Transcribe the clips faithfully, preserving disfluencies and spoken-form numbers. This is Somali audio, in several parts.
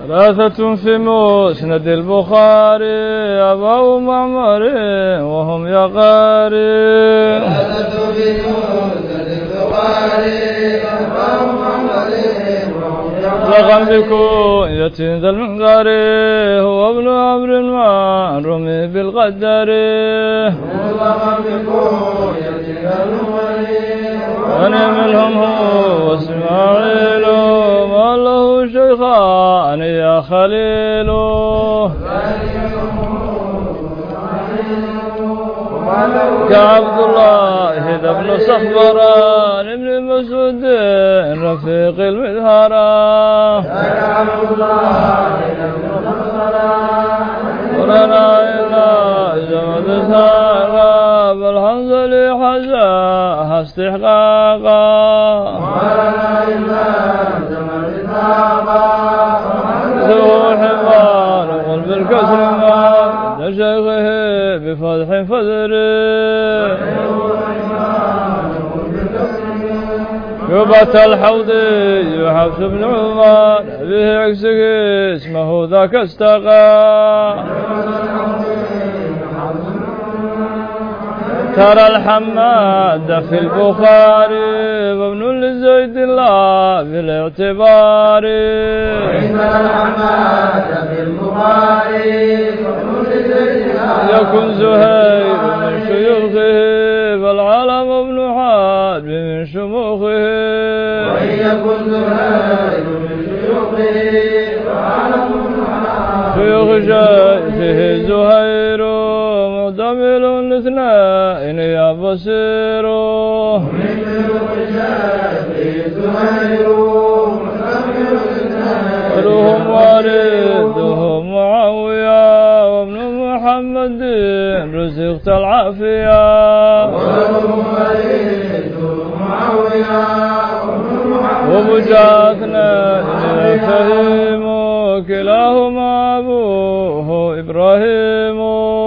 ثلاثة في مسند البخاري أبو معمر وهم يقاري ثلاثة في مسند البخاري أبو معمر وهم يقاري لغم بكنية ذا المنقري هو ابن عمرو ما رمي بالقدر لغم بكنية ذا المنقري أنا منهم هو إسماعيل ما له شيخان يا خليل كعبد الله ذا ابن صخبران ابن مسعود رفيق المذهرة كعبد الله ذا ابن صخبران ورنا إلى زمد ثاقا بالحنظل حزاها استحقاقا ورنا إلى زمد ثاقا ذو حمار قلب الكسر ما لشيخه بفتح فذره يبت الحوضي حفص بن عمر به عكسه اسمه ذاك استقى ترى الحماد في البخاري وابن لزيد الله بالاعتبار ترى الحماد في البخاري وابن لزيد الله يكن زهير من شيوخه فالعالم ابن حارب من شموخه وإن يكن زهير من شيوخه فعلم ابن حارب شيوخ شيخه زهير مدمل الاثنين يا بصير من شيوخ شيخه زهير مدمل الاثنين ولهم والدهم معاوية وابن محمد رزقت العافية ولهم وليد معاوية وابن محمد وبجاتنا إلى فهيم كلاهما أبوه إبراهيم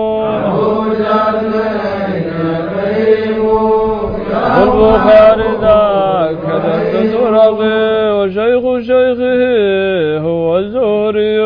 والبخاري ذاك ذات ترقي وشيخ شيخه هو الزهري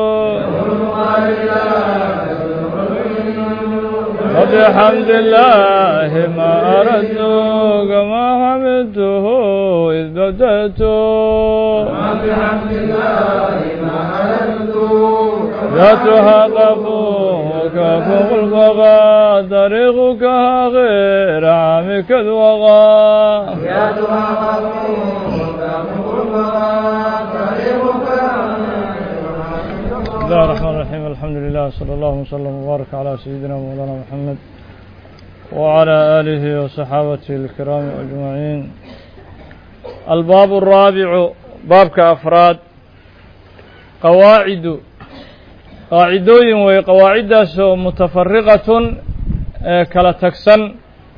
وبحمد الله ما أردت كما حمدته إذ بدأت وبحمد الله ما أردت ذاتها قفو وكاف الفغى طريقك غير عامك الوغى يدها غفور غفور طريقك بسم الله الرحمن الرحيم الحمد لله صلى الله وسلم وبارك على سيدنا مولانا محمد وعلى آله وصحابته الكرام أجمعين. الباب الرابع بابك أفراد قواعد قاعدوين وقواعد متفرقة كلا تكسن.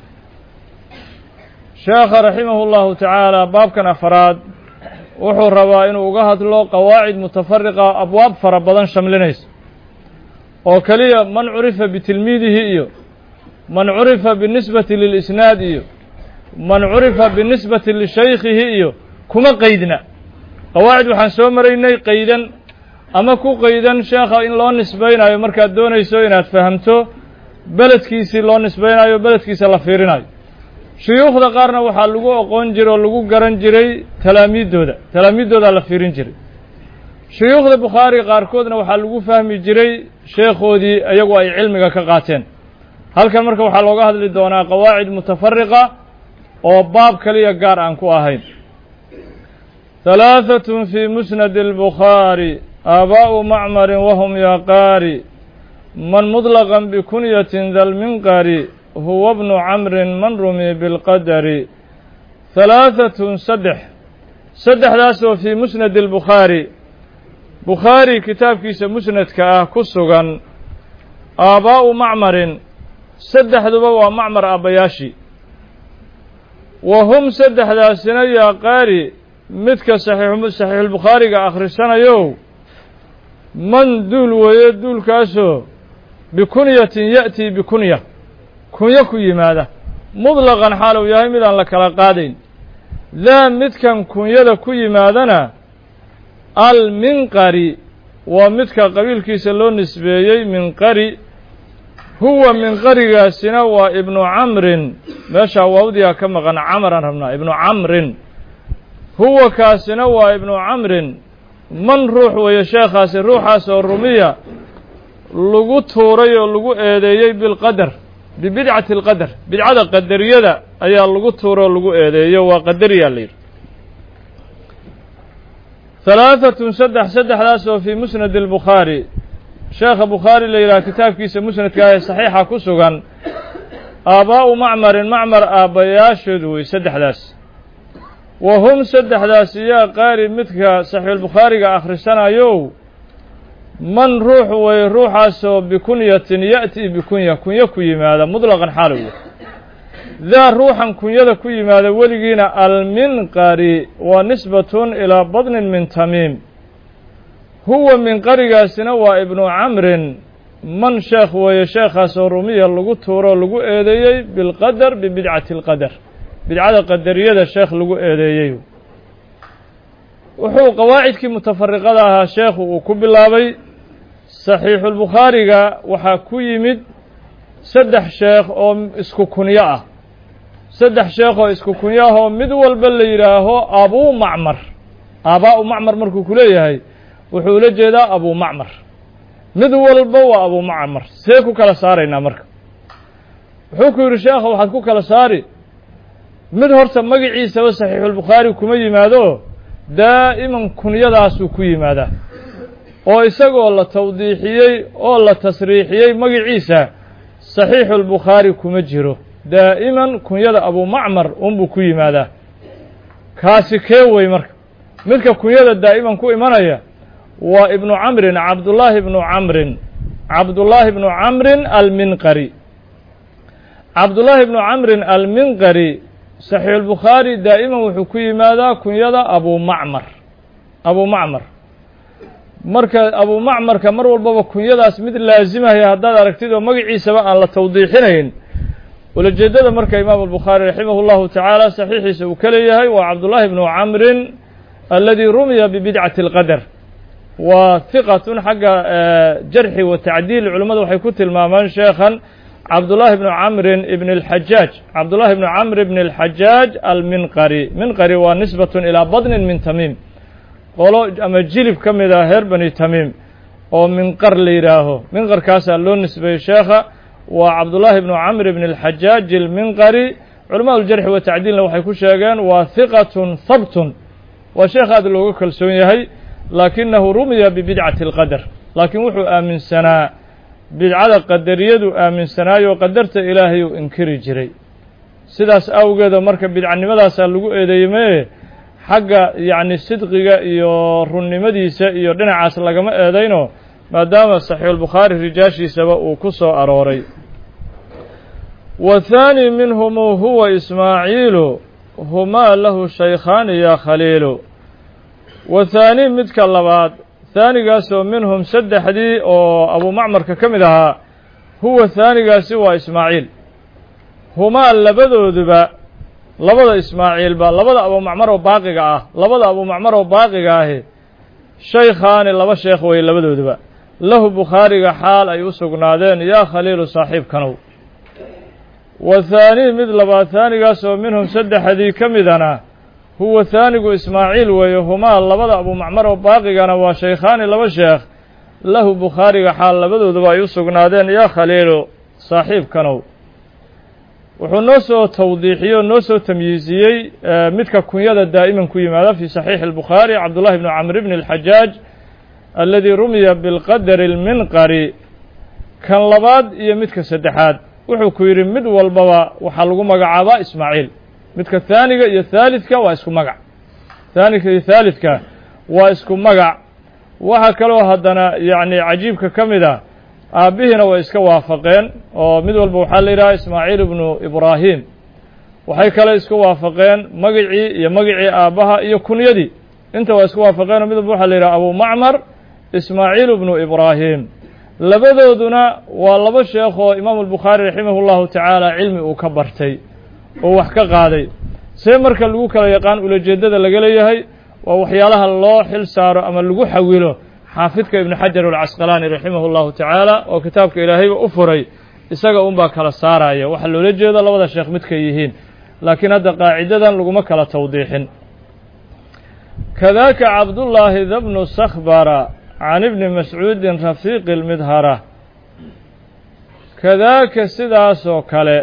شيخ رحمه الله تعالى بابك أفراد wuxuu rabaa inuu uga hadlo qawaacid mutafariqa abwaab fara badan shamlinaysa oo kaliya man curifa bitilmiidihi iyo man curifa binisbati lilisnaad iyo man curifa binisbati lishaykhihi iyo kuma qaydna. qawaacid waxaan soo maraynay qaydan ama ku qaydan sheekha in loo nisbaynayo markaad doonayso inaad fahamto beledkiisii loo nisbaynayo beledkiisa la fiirinayo. shuyuukhda qaarna waxaa lagu aqoon jiray oo lagu garan jiray talaamiiddooda talaamiiddooda la fiirin jiray. shuyuukhda bukhaari qaarkoodna waxaa lagu fahmi jiray sheekhoodii iyagu ay cilmiga ka qaateen. halkan marka waxaa looga hadli doonaa qawaacid mutafariqa oo baab kaliya gaar aan ku ahayn. halaahatun fii musnad albukhaari aabaa'u macmarin wahum yaqaari man muطlaqan bikunyatin dalminqari هو ابن عمرو من رمي بالقدر. ثلاثة صدح صدح داسو في مسند البخاري بخاري كتاب كيس مسند كاه كسغان آباء معمر صدح دبوا معمر أبياشي وهم صدح داسنا يا قاري متك صحيح صحيح البخاري آخر السنة يو من دول ويدول كاسو بكنية يأتي بكنية kunyo ku yimaada mudlaqan xaal uu yahay mid aan la kala qaadayn. daa midkan kunyada ku yimaadana alminqari ومدك قبيل كيس اللون نسبيي من قري هو من قري سنا وابن عمرو ماشا ووديا كما غن عمرا ربنا ابن عمرو هو كاسنا وابن عمرو من روح ويا شيخاس روحاس الرومية لغو توري ولغو ايديي بالقدر ببدعة القدر بدعة قدرية اي لغو توري ولغو ايديي وقدرية لير ثلاثة سدح سدح لاسو في مسند البخاري شيخ بخاري ليرا كتاب كيس مسند كاي صحيحة كسوغان آباء معمر معمر آباياشد ويسدح لاس وهم سدح لاس يا قاري متك صحيح البخاري آخر السنة يو من روح ويروح اسو بكنية يأتي بكنية كنية كيما هذا مطلقا حالوه ذا روحا كنية كيما هذا ولقينا المنقري ونسبة إلى بطن من تميم هو من قرية سنوى ابن عمرو من شيخ ويشيخ سورومية لغو تورو لغو ايديي بالقدر ببدعة القدر بدعة قدرية الشيخ لغو ايديي وحو قواعد كي متفرقة لها شيخ وكب الله صحيح البخاري وحا كيمد سدح شيخ او اسكو كنياه سدح شيخ او اسكو كنياه مدول بليراه ابو معمر اباء معمر مركو كليهي wuxuu la jeedaa abu macmar mid walba waa abu macmar see ku kala saarayna marka wuxuu ku yiri sheekhu waxaad ku kala saari mid horta magaciisa wa saxiix al-bukhari kuma yimaado daa'iman kunyadaas uu ku yimaada oo isagoo la tawdiixiyay oo la tasriixiyay magaciisa saxiix al-bukhari kuma jiro daa'iman kunyada abu macmar um buu ku yimaada kaasi kee way marka midka kunyada daa'iman ku imanaya وابن عمرو عبد الله بن عمرو عبد الله بن عمرو المنقري عبد الله بن عمرو المنقري صحيح البخاري دائما وحكي ماذا كنيدا ابو معمر ابو معمر marka abu macmar ka mar walba kunyadaas mid laazim ah hadaad aragtid oo magaciisa aan la tawdiixinayn wala jeedada marka imaam al-bukhari rahimahullahu ta'ala saxiixiisa uu kale yahay waa abdullah ibn amr alladhi rumiya bi bid'ati al-qadar وثقة حق جرح وتعديل علماء waxay ku tilmaamaan sheekhan Abdullah ibn Amr ibn al-Hajjaj Abdullah ibn Amr ibn al-Hajjaj al-Minqari Minqari wa nisbatun ila badn min Tamim qolo ama jilib kamida heer bani Tamim oo minqar leeyaho minqar kaas loo nisbay sheekha wa Abdullah ibn Amr ibn al-Hajjaj al-Minqari علماء الجرح والتعديل waxay ku sheegaan waa thiqatun thabtun wa sheekhaad looga kalsoon yahay لكنه رمي ببدعة القدر لكن وحو آمن سنة بدعة قدرية آمن سنة وقدرت إلهي وإنكري جري سيداس أوجد مركب بدعة نمدا سألقوا إيديمه حق يعني الصدق يرن مديسة يردنا عسل لقما إيدينه ما دام صحيح البخاري رجاشي سبق وكسو أروري والثاني منهم هو إسماعيل هما له شيخان يا خليل وثاني مدك اللباد ثاني قاسوا منهم سد حدي أو أبو معمر ككمدها هو ثاني قاسوا إسماعيل هما اللبدو ذبا لبدا إسماعيل با لبدا أبو معمر وباقي قاه لبدا أبو معمر وباقي قاه شيخان لبا شيخ وي لبدو ذبا له بخاري حال أي أسوق نادين يا خليل صاحب كانوا والثاني مثل با ثاني قاسوا منهم سد حدي كمدنا هو ثاني إسماعيل ويهما لبدا أبو معمر وباقي أنا وشيخان لبا شيخ له بخاري حال لبدو ذبا يسوق نادين يا خليل صاحب كانوا وحنوسو توضيحي ونوسو تمييزي متك كنيدا دائما كيما في صحيح البخاري عبد الله بن عمرو بن الحجاج الذي رمي بالقدر المنقري كان لباد iyo midka saddexaad wuxuu ku yiri mid walba waxa lagu magacaabaa Ismaaciil midka thaniga iyo thaalithka waa isku magac thaniga iyo thaalithka waa isku magac waxa kale oo hadana yaani ajiibka kamida aabihina way iska waafaqeen oo mid walba waxa la yiraahdaa Ismaaciil ibn Ibrahim waxay kale isku waafaqeen magacii iyo magacii aabaha iyo kunyadii inta waa isku waafaqeen mid walba waxa la yiraahdaa Abu Ma'mar Ismaaciil ibn Ibrahim labadooduna waa laba sheekh oo Imam al-Bukhari rahimahullahu ta'ala cilmi uu ka bartay oo wax ka qaaday see marka lagu kala yaqaan ula jeedada laga leeyahay waa waxyaalaha loo xil saaro ama lagu xawilo xaafidka ibnu xajar alcasqalaani raximah اllahu tacaala oo kitaabka ilaahayba u furay isaga un baa kala saaraya waxaa loola jeeda labada sheekh midkay yihiin laakiin hadda qaacidadan laguma kala tawdiixin kadaaka cabdullaahi dabnu sakhbara can ibni mascuudin rafiiqi lmidhara kadaaka sidaasoo kale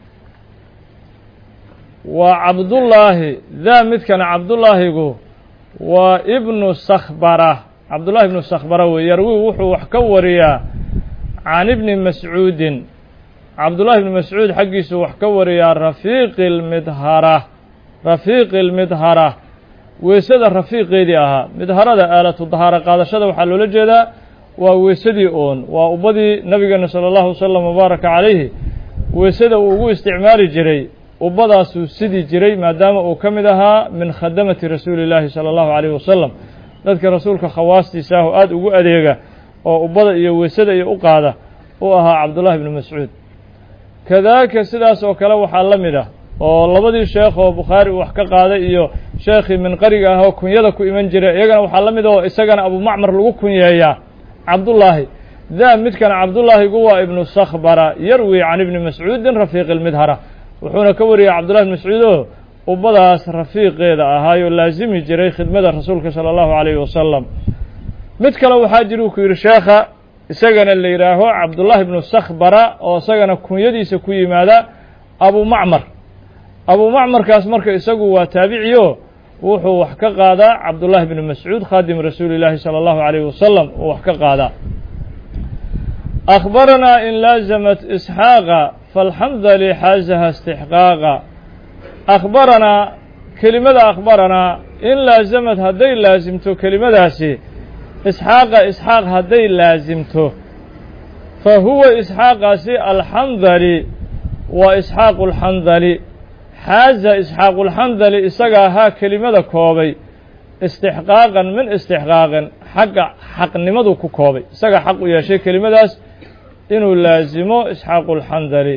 waa cabdullaahi daa midkana cabdullaahigu waa ibnu sakhbara cabdullahi ibnu sakhbara wey yarwi wuxuu wax ka wariyaa can ibni mascuudin cabdullahi ibni mascuud xaggiisu wax ka wariyaa rafiiqi lmidhara rafiiqi lmidhara weysada rafiiqeedii ahaa midharada aalatu dahaaro qaadashada waxaa loola jeedaa waa weysadii oon waa ubbadii nabigeena sala allahu wasalam wabaaraka calayhi weysada uu ugu isticmaali jiray ubbadaasuu sidi jiray maadaama uu ka mid ahaa min khadamati rasuuli illaahi sala allahu calayhi wasalam dadka rasuulka khawaastiisa ah oo aada ugu adeega oo ubbada iyo weysada iyo u qaada u ahaa cabdullahi ibnu mascuud kadaaka sidaas oo kale waxaa la mid ah oo labadii sheekh oo bukhaari uu wax ka qaaday iyo sheekhii minqariga ah oo kunyada ku iman jiray iyagana waxaa la mid oo isagana abumacmar lagu kunyeeyaa cabdullaahi daa midkana cabdullaahigu waa ibnu sakhbara yarwi can ibni mascuudin rafiiqi lmidhara wuxuuna ka wariyay cabdullahi ibn mascuud oo ubbadaas rafiiqeeda ahaayoo laasimi jiray khidmada rasuulka sala allahu calayhi wasalam mid kale waxaa jira uu ku yidhi sheekha isagana la yidhaaho cabdullahi ibnu sakhbara oo isagana kunyadiisa ku yimaada abumacmar abumacmarkaas marka isagu waa taabiciyo wuxuu wax ka qaadaa cabdullahi ibni mascuud khaadim rasuuli illaahi sala allahu calayhi wasalam uu wax ka qaadaa akhbaranaa in laazamat isxaaqa falxamdali xaazaha istixqaaqa akhbaranaa kelimada akhbaranaa in laasamad hadday laasimto kelimadaasi isxaaqa isxaaq hadday laasimto fa huwa isxaaqaasi alxandali waa isxaaqu alxandali xaaza isxaaqulxandali isaga ahaa kelimada koobay istixqaaqan min istixqaaqin xagga xaqnimadu ku koobay isaga xaq u yeeshay kelimadaas inuu laasimo isxaaqulxandali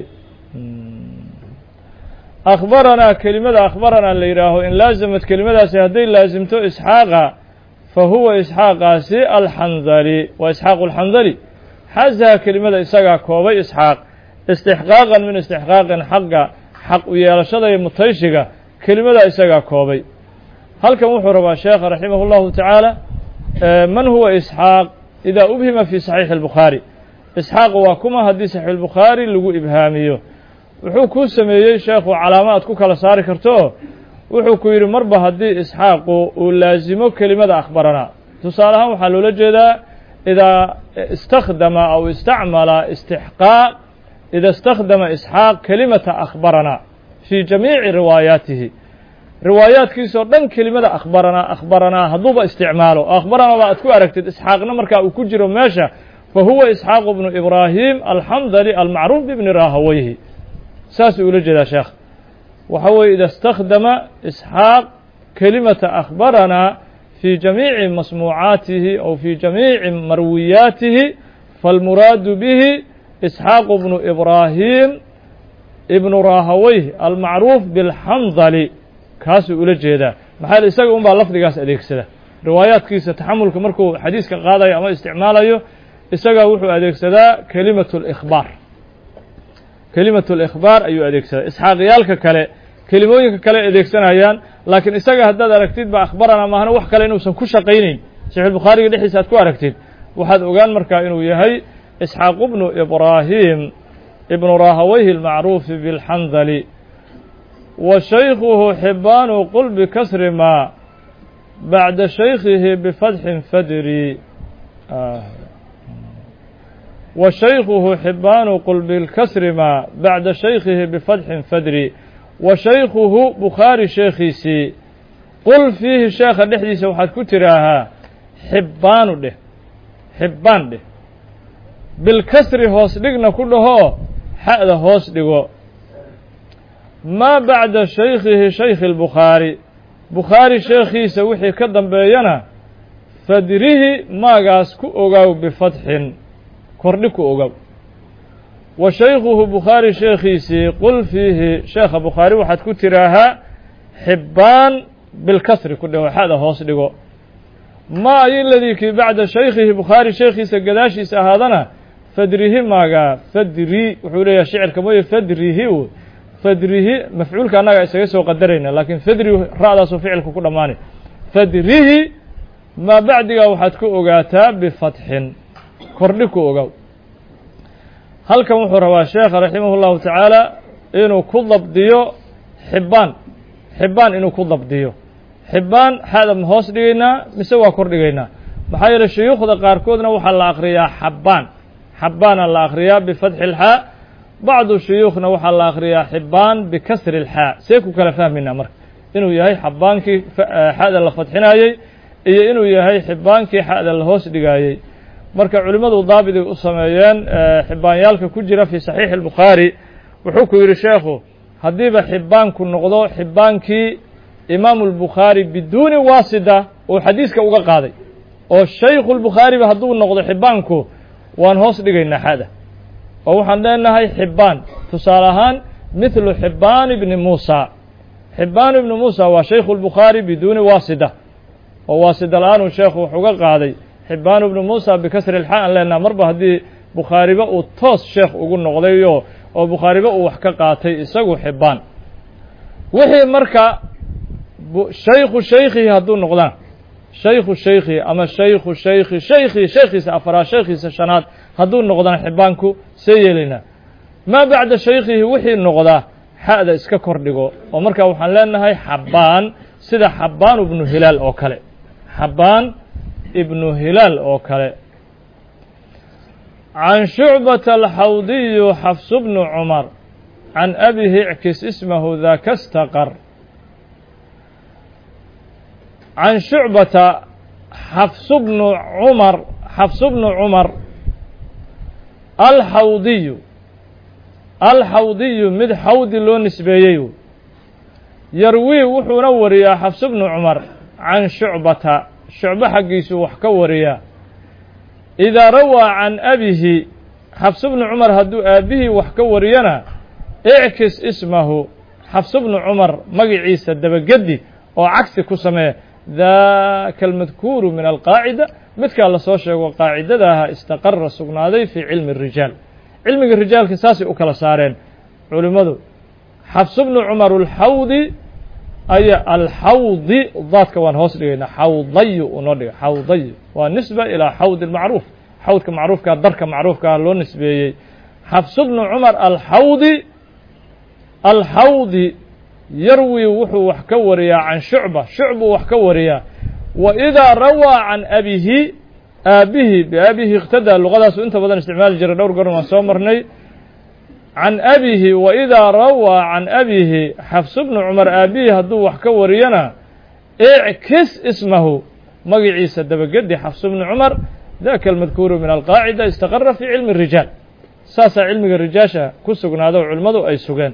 akhbaranaa kelimada akhbaranaa la yidhaaho in laasamad kelimadaasi hadday laasimto isxaaqa fa huwa isxaaqaasi alxandali waa isxaaqu alxandali xaazaha kelimada isagaa koobay isxaaq istixqaaqan min istixqaaqin xagga xaq u yeelashada iyo mutayshiga kelimada isagaa koobay halkan wuxuu rabaa sheekha raximah اllahu tacaala man huwa isxaaq idaa ubhima fi saxiixi اlbukhaari isxaaq waa kuma haddii saxiix اlbukhaari lagu ibhaamiyo wuxuu kuu sameeyey sheekhu calaamo aad ku kala saari karto wuxuu ku yidhi marba haddii isxaaqu uu laasimo kelimada akhbaranaa tusaale ahaan waxaa loola jeedaa idaa istakdama aw istacmala istixqaaq ida istakdama isxaaq kelimata akhbaranaa fii jamiici riwaayaatihi riwaayaadkiisoo dhan kelimada akhbaranaa akhbaranaa hadduuba isticmaalo oo akhbaranaa ba aad ku aragtid isxaaqna markaa uu ku jiro meesha fa huwa isxaaqu bnu ibraahim alxamdali almacruuf bibni rahawayhi saasuu ula jeedaa sheekh waxa weeye ida istakdama isxaaq kelimata akhbaranaa fii jamiici masmuucaatihi aw fii jamiici marwiyaatihi falmuraadu bihi isxaaqu bnu ibraahim ibnu rahawayh almacruuf bilxandali kaasuu ula jeedaa maxaa isaga un baa lafdigaas adeegsada riwaayaadkiisa taxamulka markuu xadiiska qaadayo ama isticmaalayo isagaa wuxuu adeegsadaa kelimatu likhbaar kelimatu likhbaar ayuu adeegsadaa isxaaqiyaalka kale kelimooyinka kale adeegsanayaan laakiin isaga haddaad aragtid ba akhbarana maahna wax kale inuusan ku shaqaynayn saxiixulbukhaariga dhexdiisa aad ku aragtid waxaad ogaan markaa inuu yahay isxaaqu bnu ibraahim ibnu rahawayhi almacruufi bilxandali wa shaykhuhu xibaanu qul bikasri maa bacda shaykhihi bifatxin fadri wa shaykhuhu xibaanu qul bilkasri maa bacda shaykhihi bifatxin fadri wa shaykhuhu bukhaari sheekhiisii qul fiihi sheekha dhexdiisa waxaad ku tiraahaa xibbaanu dheh xibbaan dheh bilkasri hoos dhigna ku dhahoo xa'da hoos dhigo maa bacda shaykhihi shaykhi اlbukhaari bukhaari sheekhiisa wixii ka dambeeyana fadrihi maagaas ku ogaaw bifatxin kordhi ku ogaw wa shaykhuhu bukhaari sheekhiisii qul fiihi sheekha bukhaari waxaad ku tiraahaa xibbaan bilkasri ku dhaho xa'da hoos dhigo ma ay ladii kii bacda shaykhihi bukhaari shaykhiisa gadaashiisa ahaadana fadrihi maagaa fadri wuxuu leeyahay shicirka mooye fadrihi fadrihi mafcuulka annaga isaga soo qadarayna laakiin fadri ra'daasuu ficilku ku dhammaanay fadrihi maa bacdigaa waxaad ku ogaataa bifatxin kordhi ku ogow halkan wuxuu rabaa sheekha raximah اllahu tacaala inuu ku dabdiyo xibbaan xibbaan inuu ku dabdiyo xibbaan xaada ma hoos dhigaynaa mise waa kor dhigaynaa maxaa yeeley shuyuukhda qaarkoodna waxaa la akriyaa xabbaan xabbaana la akriyaa bifatxi اlxaa bacdu shuyuukhna waxaa la akriyaa xibbaan bikasri اlxaa see ku kala fahmaynaa marka inuu yahay xabbaankii xaada la fadxinaayey iyo inuu yahay xibbaankii xaada la hoos dhigaayey marka culimmadu daabiday u sameeyeen xibbaanyaalka ku jira fii saxiixi اlbukhaari wuxuu ku yidhi sheekhu haddiiba xibbaanku noqdo xibbaankii imaamu اlbukhaari biduuni waasida uu xadiiska uga qaaday oo shaykhu lbukhaariba hadduu noqdo xibbaanku waan hoos dhigaynaa xada oo waxaan leenahay xibbaan tusaale ahaan mithlu xibbaan ibni muusa xibbaan ibni muusa waa shaykhu lbukhaari biduuni waasida oo waasida la-aan uu sheekhu wax uga qaaday xibbaan ibnu muusa bikasri ilxaa aan leenaha marba haddii bukhaariba uu toos sheekh ugu noqdayo oo bukhaariba uu wax ka qaatay isagu xibbaan wixii marka shaykhu shaykhihi hadduu noqdaan shaykhu shaykhihi ama shaykhu shaykhi shaykhi shaykhiisa afaraad shaykhiisa shanaad hadduu noqdaan xibbaanku see yeelaynaa maa bacda shaykhihi wixii noqdaa xa'da iska kor dhigo oo markaa waxaan leenahay xabbaan sida xabbaan ibnu hilaal oo kale xabbaan ibnu hilaal oo kale can shucbata alxawdiyu xafsu bnu cumar can abihi ickis ismahu daka staqar can shucbata xafsu bnu cumar xafsu bnu cumar alxawdiyu alxawdiyu mid xawdi loo nisbeeyey yarwii wuxuuna wariyaa xafsu bnu cumar can shucbata shucbo xaggiisuu wax ka wariyaa idaa rawaa can abihi xafsu bnu cumar hadduu aabbihii wax ka wariyana ickis ismahu xafsu bnu cumar magiciisa dabagedi oo cagsi ku samee daka almadkuuru min alqaacida midkaa lasoo sheego qaacidadaha istaqara sugnaaday fii cilmi الrijaal cilmiga rijaalka saasay u kala saareen culimmadu xafsu bnu cumar alxawdi aya alxawdi daadka waan hoos dhigaynaa xawdayu unoo dhiga xawdayu waa nisba ilaa xawdi macruuf xawdka macruufkaa darka macruufkaa loo nisbeeyey xafsu bnu cumar alxawdi alxawdi yarwi wuxuu wax ka wariyaa can shucba shucbuu wax ka wariyaa wa idaa rawaa can abihi aabihi biaabihi iqtadaa luqadaasu inta badan isticmaali jiray dhowr goran waan soo marnay can abihi wa idaa rawaa can abihi xafsu bnu cumar aabihi hadduu wax ka wariyana ickis ismahu magiciisa dabagedi xafsu bnu cumar daka almadkuuru min alqaacida istaqara fii cilmi الrijaal saasaa cilmiga rijaasha ku sugnaado culimmadu ay sugeen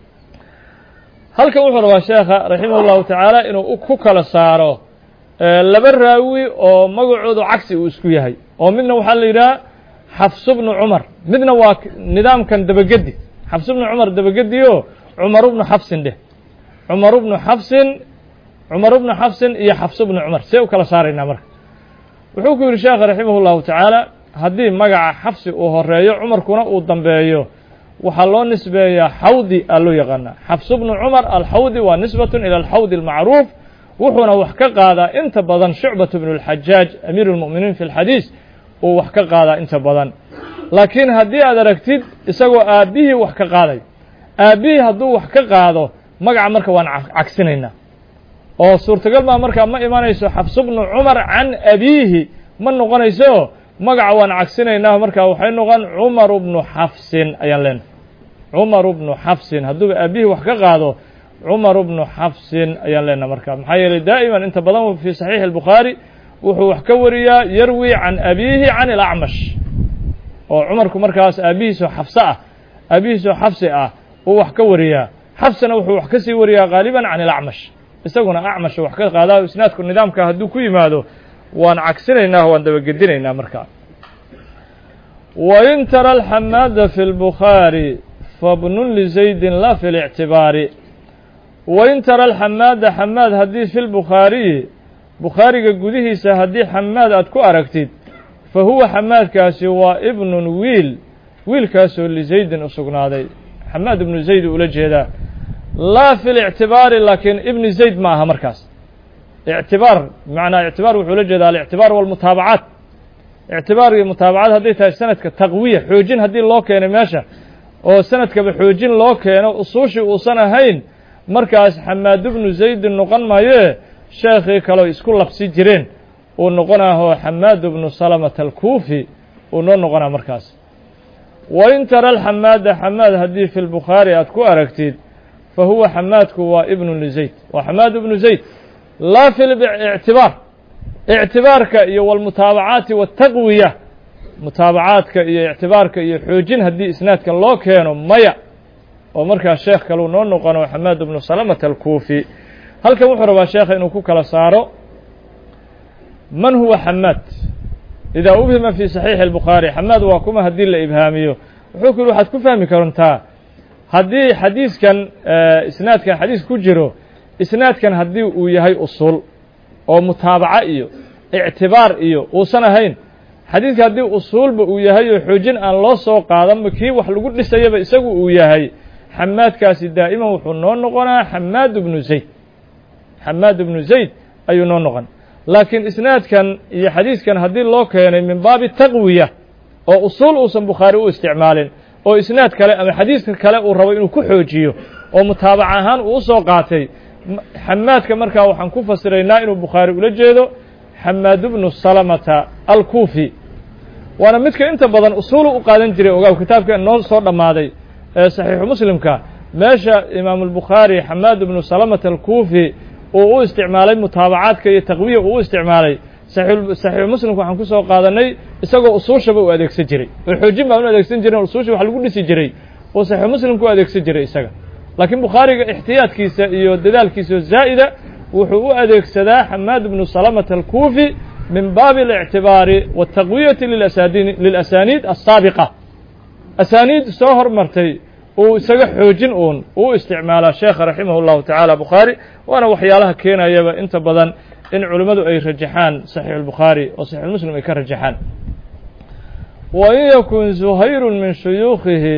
halkan wuxuu rabaa sheekha raximah اllahu tacaala inuu ku kala saaro laba raawi oo magacoodu cagsi uu isku yahay oo midna waxaa la yidhaha xafsu bnu cumar midna waa nidaamkan dabagedi xafsu bnu cumar dabagediyo cumar bnu xafsin dheh cumar bnu xafsin cumar bnu xafsin iyo xafsu bnu cumar see u kala saaraynaa marka wuxuu ku yidhi sheekha raximah اllahu tacaala haddii magaca xafsi uu horeeyo cumarkuna uu dambeeyo waxaa loo nisbeeyaa xawdi aa loo yaqaanaa xafsu bnu cumar alxawdi waa nisbat ilى alxawdi اlmacruuf wuxuuna wax ka qaadaa inta badan shucbat bnu اlxajaaj amiir اlmu'miniin fi اlxadiis uu wax ka qaadaa inta badan laakiin haddii aad aragtid isagoo aabbihii wax ka qaaday aabbihii hadduu wax ka qaado magaca marka waan cagsinaynaa oo suurtagal maa markaa ma imanayso xafsu bnu cumar can abiihi ma noqonayso magaca waan cagsinaynaa marka waxay noqon cumar bnu xafsin ayaan leenahay cumar bnu xafsin hadduuba aabbihii wax ka qaado cumar bnu xafsin ayaan leenahay marka maxaa yeelay daa'iman inta badan fii saxiixi اlbukhaari wuxuu wax ka wariyaa yarwi can abiihi can ilacmash oo cumarku markaas aabbihiisoo xafse ah aabbihiisoo xafsi ah uu wax ka wariyaa xafsina wuxuu wax ka sii wariyaa qaaliban can ilacmash isaguna acmasha wax ka qaadaa isnaadku nidaamka hadduu ku yimaado waan cagsinaynaa waan dabagedinaynaa markaa wain tara alxamaada fi اlbukhaari fabnun lizaydin la fi اlictibaari wain tara alxamaada xamaad haddii fi lbukhaariyi bukhaariga gudihiisa haddii xamaad aad ku aragtid fa huwa xamaadkaasi waa ibnun wiil wiilkaasoo lizaydin u sugnaaday xamaad ibnu zayd ula jeedaa laa fi lictibaari laakiin ibni zayd ma aha markaas ictibaar bimacnaa ictibaar wuxuu la jeedaa alictibaar walmutaabacaat ictibaar iyo mutaabacad hadday tahay sanadka taqwiya xoojin haddii loo keenay meesha oo sanadkaba xoojin loo keeno usuushii uusan ahayn markaas xamaad ibnu zaydin noqon maayee sheekhii kaleo isku labsi jireen uu noqonaahoo xamaad ibnu salamata alkuufi uu noo noqonaa markaas wain tara alxamaada xamaad haddii fi lbukhaari aad ku aragtid fa huwa xamaadku waa ibnu lizayd waa xamaad ibnu zayd laa fi lictibaar ictibaarka iyo walmutaabacaati waataqwiya mutaabacaadka iyo ictibaarka iyo xoojin haddii isnaadka loo keeno maya oo markaas sheekh kaleu noo noqono xamaad ibnu salamata alkuufi halkan wuxuu rabaa sheekha inuu ku kala saaro man huwa xamaad idaa ubhima fi saxiixi albukhaari xamaad waa kuma haddii la ibhaamiyo wuxuu ku yihi waxaad ku fahmi karantaa haddii xadiiskan isnaadkan xadiis ku jiro isnaadkan haddii uu yahay usul oo mutaabaca iyo ictibaar iyo uusan ahayn xadiidka haddii usuulba uu yahay oo xoojin aan loo soo qaadanba kii wax lagu dhisayaba isagu uu yahay xamaadkaasi daa'iman wuxuu noo noqonaa xamaad ibnu zayd xamaad ibnu zayd ayuu noo noqon laakiin isnaadkan iyo xadiiskan haddii loo keenay min baabi taqwiya oo usuul uusan bukhaari u isticmaalin oo isnaad kale ama xadiiska kale uu rabo inuu ku xoojiyo oo mutaabac ahaan uu u soo qaatay xamaadka markaa waxaan ku fasiraynaa inuu bukhaari ula jeedo xamaad ibnu salamata alkuufi waana midka inta badan usuulu u qaadan jiray ogaaw kitaabka noo soo dhammaaday ee saxiixu muslimka meesha imaamu albukhaari xamaad ibnu salamata alkuufi uu u isticmaalay mutaabacaadka iyo taqwiya uu u isticmaalay saxiixu muslimka waxaan ku soo qaadanay isagoo usuushaba u adeegsan jiray oo xoojin baan u adeegsan jirin usuusha wax lagu dhisi jiray oo saxiixu muslimka u adeegsan jiray isaga laakiin bukhaariga ixtiyaadkiisa iyo dadaalkiisa zaa'ida wuxuu u adeegsadaa xamaad ibnu salamata alkuufi min baabi اlictibaari waالtaqwiyati lilasaniid asaabiqa asaaniid soo hormartay uu isaga xoojin uun uu isticmaalaa sheekha raximah اllahu tacaala bukhaari waana waxyaalaha keenayaba inta badan in culimmadu ay rajaxaan saxiix اlbukhaari oo saxiix muslim ay ka rajaxaan wain yakun zuhayru min shuyuukihi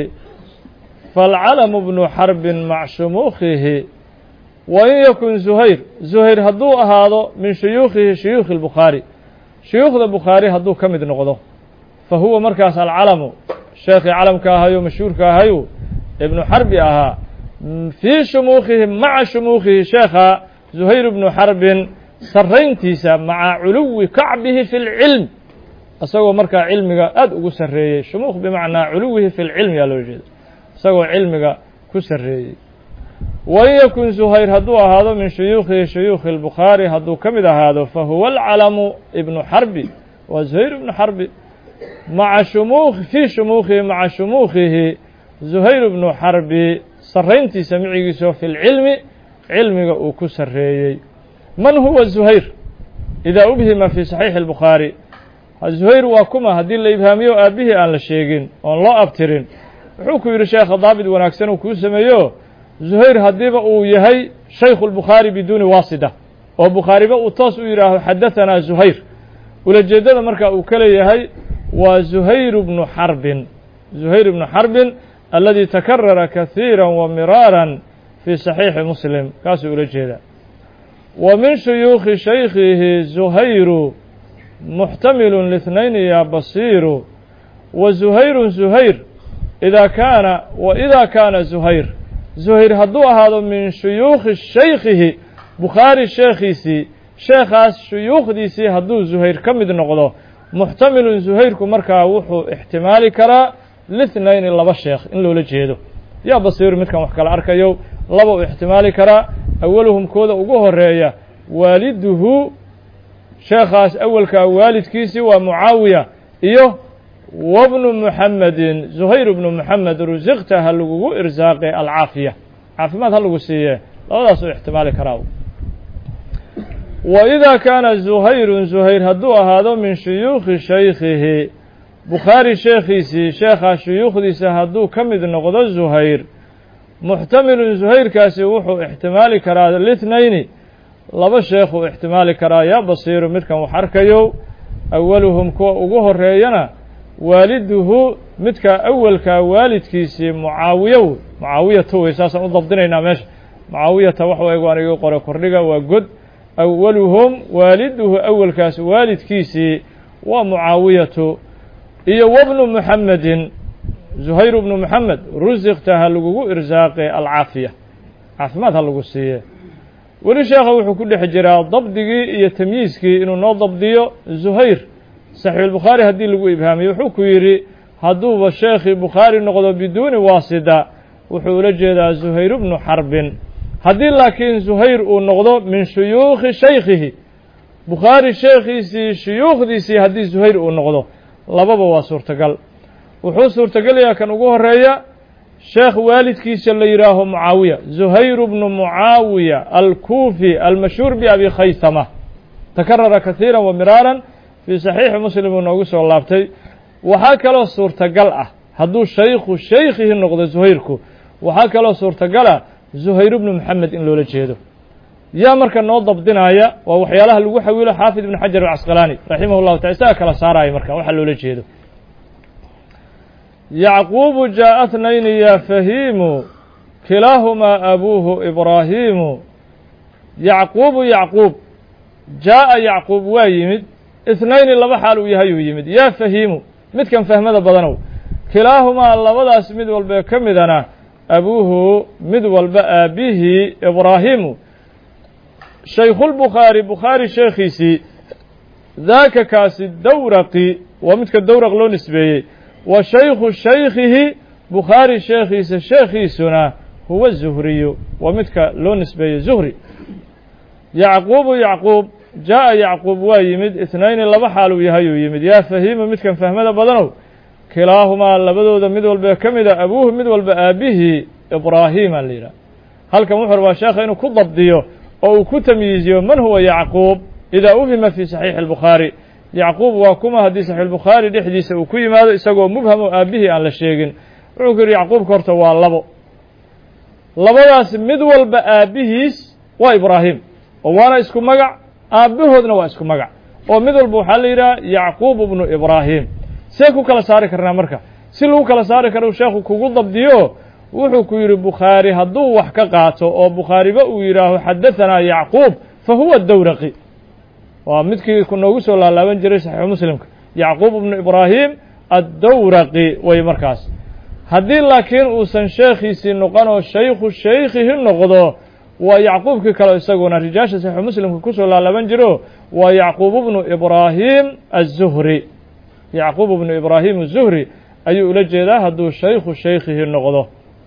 falcalamu bnu xarbin mac shumuukihi wain yakun zuhayr zuhayr hadduu ahaado min shuyuukihi shuyuukhi اlbukhaari shuyuukhda bukhaari hadduu ka mid noqdo fa huwa markaas alcalamu sheekhii calamka ahayo mashhuurka ahayu ibnu xarbi ahaa fii shumuukihi maca shumuukihi sheekha zuhayr ibnu xarbin sarrayntiisa maca culuwi kacbihi fi lcilm isagoo markaa cilmiga aad ugu sarreeyey shumuukh bimacnaa culuwihi fi lcilm yaa loo jeeda isagoo cilmiga ku sarreeyey wain yakun zuhayr hadduu ahaado min shuyuukhihi shuyuukhi اlbukhaari hadduu ka mid ahaado fa huwa alcalamu ibnu xarbi waa zuhayr ibnu xarbi maca shumuk fii shumuukhihi maca shumuukhihi zuhayr ibnu xarbi sarrayntiisa micigiisoo fi lcilmi cilmiga uu ku sarreeyey man huwa zuhayr idaa ubhima fi saxiixi اlbukhaari zuhayr waa kuma haddii la ibhaamiyo aabbihii aan la sheegin oon loo abtirin wuxuu ku yidhi sheekha daabit wanaagsan uu kuu sameeyo zuhayr haddiiba uu yahay shaykhu اlbukhaari biduuni waasida oo bukhaariba uu toos u yidhaaho xadahanaa zuhayr ulajeeddada markaa uu ka leeyahay waa zuhayr bnu xarbin zuhayr ibnu xarbin aladi takarara kahiira wa miraaran fii saxiixi muslim kaasuu ula jeedaa wa min shuyuukhi shaykhihi zuhayru muxtamilu lithnayni ya basiiru wa zuhayrun zuhayr idaa kaana wa idaa kaana zuhayr zuhayr hadduu ahaado min shuyuukhi shaykhihi bukhaari sheekhiisii sheekhaas shuyuukhdiisii hadduu zuhayr ka mid noqdo muxtamilun zuhayrku markaa wuxuu ixtimaali karaa lithnayni laba sheekh in loola jeedo yaa basiiru midkan wax kala arkayo laba uu ixtimaali karaa awaluhum kooda ugu horeeya waaliduhu sheekhaas awalkaa waalidkiisii waa mucaawiya iyo wabnu muxamedin zuhayr bnu muxamed rusiqta ha lagugu irsaaqe alcaafiya caafimaad ha lagu siiye labadaas uu ixtimaali karaa wa idaa kaana zuhayrun zuhayr hadduu ahaado min shuyuukhi shaykhihi bukhaari sheekhiisii sheekhaa shuyuukhdiisa hadduu ka mid noqdo zuhayr muxtamilun zuhayrkaasi wuxuu ixtimaali karaa lithnayni laba sheekh uu ixtimaali karaa yaa basiiru midkan wax arkayo awaluhum kuwa ugu horeeyana waaliduhu midka awalkaa waalidkiisii mucaawiyo mucaawiyata wey saasaan u dabdinaynaa meesha mucaawiyata wax weeg waan iga qore kordhiga waa god awaluhum waaliduhu awalkaas waalidkiisii waa mucaawiyatu iyo wabnu muxamedin zuhayr bnu moxamed rusiqta ha lagugu irsaaqe alcaafiya caafimaad ha lagu siiye weli sheekha wuxuu ku dhex jiraa dabdigii iyo tamyiiskii inuu noo dabdiyo zuhayr saxiixulbukhaari haddii lagu ibhaamiyo wuxuu ku yidhi hadduuba sheekhii bukhaari noqdo biduuni waasida wuxuu ula jeedaa zuhayr bnu xarbin haddii laakiin zuhayr uu noqdo min shuyuukhi shaykhihi bukhaari sheekhiisii shuyuukhdiisii haddii zuhayr uu noqdo lababa waa suurtagal wuxuu suurtagelayaa kan ugu horeeya sheekh waalidkiisa la yidhaaho mucaawiya zuhayr bnu mucaawiya alkuufi almashhuur biabi khaysama takarara kahiira wa miraaran fii saxiixi muslim uu noogu soo laabtay waxaa kaloo suurtagal ah hadduu shaykhu shaykhihi noqdo zuhayrku waxaa kaloo suurtagal ah zuhayr bnu moxamed in loola jeedo yaa marka noo dabdinaya waa waxyaalaha lagu xawilo xaafid ibnu xajar alcasqalaani raximah llahu taala isaga kala saaraya marka waxaa loola jeedo yacquubu jaa'a tnayni ya fahiimu kilaahumaa abuuhu ibraahiimu yacquubu yacquub jaa'a yacquub waa yimid itnayni laba xaal uu yahay uu yimid yaa fahiimu midkan fahmada badanow kilaahumaa labadaas mid walba ka midana abuuhu mid walba aabihii ibraahiimu shaykhulbukhaari bukhaari sheekhiisii daaka kaasi dawraqi waa midka dawraq loo nisbeeyey wa shaykhu shaykhihi bukhaari sheekhiisa sheekhiisuna huwa zuhriyu waa midka loo nisbeeyey zuhri yacquubu yacquub jaa'a yacquub waa yimid itnayni laba xaal uu yahay uu yimid yaa fahiima midkan fahmada badanow kilaahumaa labadooda mid walba ka mida abuuhu mid walba aabihii ibraahiima la yidhaha halkan wuxuu rabaa sheekha inuu ku dabdiyo oo uu ku tamyiiziyo man huwa yacquub idaa ufhima fii saxiixi albukhaari yacquub waa kuma haddii saxiixulbukhaari dhexdiisa uu ku yimaado isagoo mubham oo aabbihii aan la sheegin wuxuu ku yidhi yacquubka horta waa labo labadaas mid walba aabbihiis waa ibraahim oo waana isku magac aabbahoodna waa isku magac oo mid walba waxaa la yidhaha yacquub bnu ibraahim see ku kala saari karnaa marka si lagu kala saari karo sheekhu kugu dabdiyo wuxuu ku yidhi bukhaari hadduu wax ka qaato oo bukhaariba uu yidhaaho xadahanaa yacquub fa huwa dawraqi waa midkii ku noogu soo laalaaban jiray saxiixu muslimka yacquub bnu ibraahim addawraqi way markaas haddii laakiin uusan sheekhiisii noqon oo shaykhu shaykhihi noqdo waa yacquubkii kale isaguna rijaasha saxiixu muslimka kusoo laalaaban jiro waa yacquub bnu ibraahim azuhri yacquub bnu ibraahim azuhri ayuu ula jeedaa hadduu shaykhu shaykhihi noqdo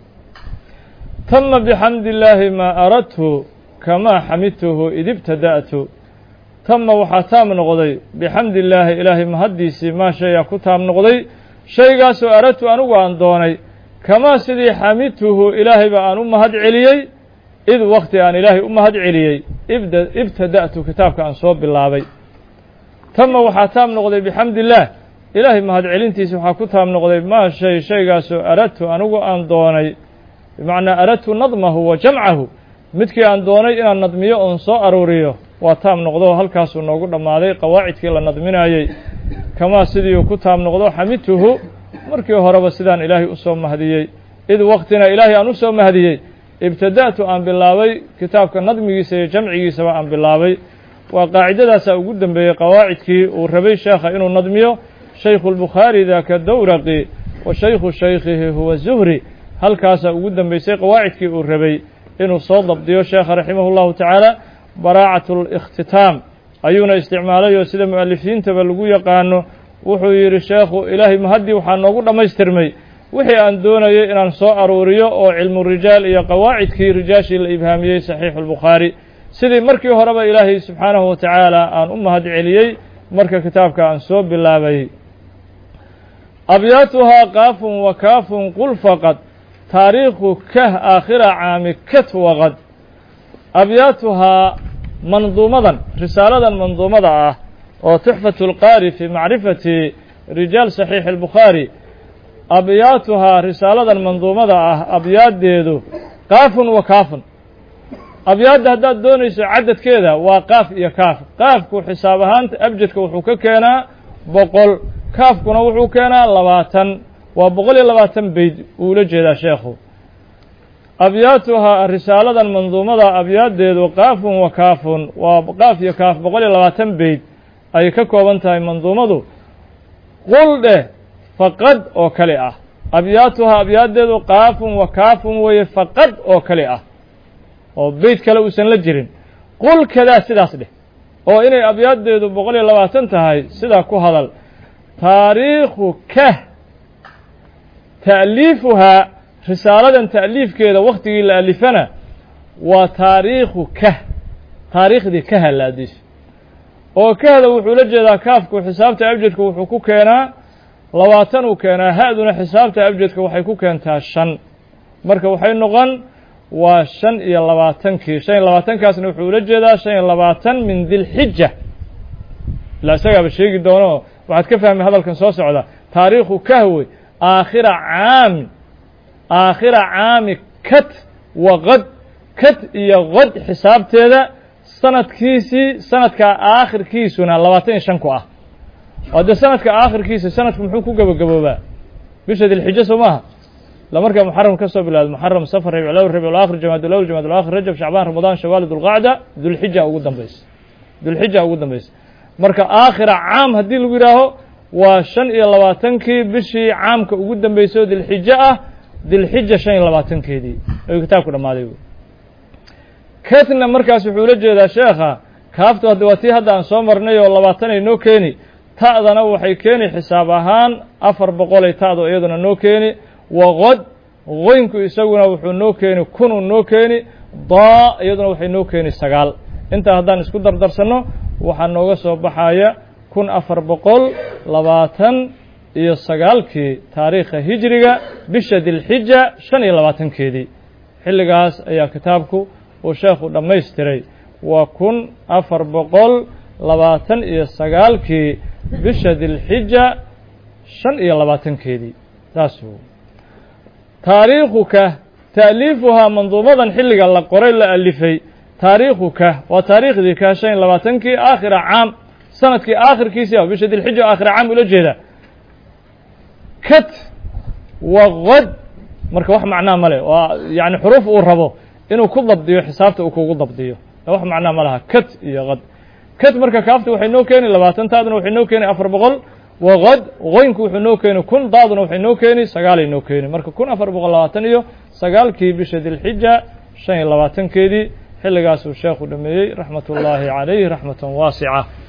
tama bixamdi illaahi maa aradtu kamaa xamidtuhu id ibtada'tu tama waxaa taam noqday bixamdi illaahi ilaahay mahaddiisii maa shayaa ku taam noqday shaygaasoo aradtu anigu aan doonay kamaa sidii xamidtuhu ilaahayba aan u mahad celiyey id wakti aan ilaahay u mahad celiyey ibtada'tu kitaabka aan soo bilaabay tama waxaa taam noqday bixamdi illaah ilaahay mahad celintiisa waxaa ku taam noqday maa shay shaygaasoo aradtu anigu aan doonay bimacnaa aradtu nadmahu wa jamcahu midkii aan doonay inaan nadmiyo oon soo aruuriyo waa taam noqdo halkaasuu noogu dhammaaday qawaacidkii la nadminayey kamaa sidii uu ku taam noqdo xamidtuhu markii horeba sidaan ilaahay u soo mahdiyey id waktina ilaahay aan u soo mahdiyey ibtada'tu aan bilaabay kitaabka nadmigiisa iyo jamcigiisaba aan bilaabay waa qaacidadaasaa ugu dembeeyey qawaacidkii uu rabay sheekha inuu nadmiyo shaykhu lbukhaari daaka dawraqi wa shaykhu shaykhihi huwa zuhri halkaasaa ugu dembeysay qawaacidkii uu rabay inuu soo dabdiyo sheekha raximah llahu tacaala baraacat اlاkhtitaam ayuuna isticmaalay oo sida mu'alifiintaba lagu yaqaano wuxuu yidhi sheekhu ilaahay mahaddii waxaa noogu dhammaystirmay wixii aan doonayay inaan soo aruuriyo oo cilmu rijaal iyo qawaacidkii rijaashii la ibhaamiyey saxiixu اlbukhaari sidii markii horeba ilaahay subxaanahu wa tacaala aan u mahad celiyey marka kitaabka aan soo bilaabay abyaatuhaa qaafun wa kaafun qul faqad taariikhu kah aakhira caami kat waqad abyaatuhaa manduumadan risaaladan manduumada ah oo tuxfatu lqaari fii macrifati rijaal saxiixi albukhaari abyaatuhaa risaaladan manduumada ah abyaaddeedu qaafun wa kaafun abyaadda haddaad doonayso cadadkeeda waa qaaf iyo kaaf qaafku xisaab ahaanta abjadka wuxuu ka keenaa boqol kaafkuna wuxuu keenaa labaatan waa boqol iyo labaatan bayd uula jeedaa sheekhu abyaatuhaa risaaladan manduumada abyaaddeedu qaafun wa kaafun waa qaaf iyo kaaf boqol iyo labaatan bayd ayay ka kooban tahay manduumadu qul dheh faqad oo kale ah abyaatuhaa abyaaddeedu qaafun wa kaafun weeye faqad oo kale ah oo beyd kale uusan la jirin qul kadaa sidaas dheh oo inay abyaaddeedu boqol iyo labaatan tahay sidaa ku hadal taariikhu kah ta'liifuhaa risaaladan ta'liifkeeda wakhtigii la alifana waa taariikhu kah taariikhdii kaha la adiso oo kahda wuxuu la jeedaa kaafku xisaabta abjadka wuxuu ku keenaa labaatan uu keenaa ha-duna xisaabta abjadka waxay ku keentaa shan marka waxay noqon waa shan iyo labaatankii shan iyo labaatankaasna wuxuu ula jeedaa shan iyo labaatan min dilxija ilaa isagaaba sheegi doono waxaad ka fahmay hadalkan soo socda taariikhu kahwe aakhira caami aakhira caami kat wa qad kat iyo qad xisaabteeda sanadkiisii sanadka aakhirkiisuna labaatan iyo shan ku ah oo dee sanadka aakhirkiisa sanadku muxuu ku gabagaboobaa bisha dilxija soo maaha la markaa muxaram ka soo bilaado muxaram safar rabic lawal rabic alaakhir jamaad alawal jamaad alaakhir rajab shacbaan ramadaan shawaal dulqacda dulxija ugu dambaysa dulxija ugu dambaysa marka aakhira caam haddii lagu yidhaaho waa shan iyo labaatankii bishii caamka ugu dambaysa oo dilxijo ah dilxija shan iyo labaatankeedii ayuu kitaabku dhammaaday katna markaas wuxuu la jeedaa sheekha kaaftu hadda waa tii hadda aan soo marnay oo labaatan ay noo keeni ta'dana waxay keeni xisaab ahaan afar boqolay ta'du iyaduna noo keeni waqod qoynku isaguna wuxuu noo keeni kunuu noo keeni daa iyaduna waxay noo keeni sagaal intaa haddaan isku dardarsanno waxaa nooga soo baxaya kun afar boqol labaatan iyo sagaalkii taariikha hijriga bisha dilxija shan iyo labaatankeedii xilligaas ayaa kitaabku uu sheekhu dhammaystiray waa kun afar boqol labaatan iyo sagaalkii bisha dilxija shan iyo labaatankeedii saas taariikhu kah ta'liifuhaa manduumadan xilliga la qoray la alifay taariikhu kah waa taariikhdii kah shan iyo labaatankii aakhira caam sanadkii aakhirkiisii ah bisha dilxija aakhira caam ula jeeda kat wa qod marka wax macnaa ma leh waa yacni xuruuf uu rabo inuu ku dabdiyo xisaabta uu kugu dabdiyo wax macnaa ma laha kat iyo qad kat marka kaafta waxay noo keeni labaatan taaduna waxay noo keeni afar boqol waqod qoynku wuxuu noo keeni kun daaduna waxay noo keeni sagaalay noo keeni marka kun afar boqol labaatan iyo sagaalkii bisha dilxija shan iyo labaatankeedii xilligaasuu sheekhu dhameeyey raxmat ullaahi calayh raxmatan waasica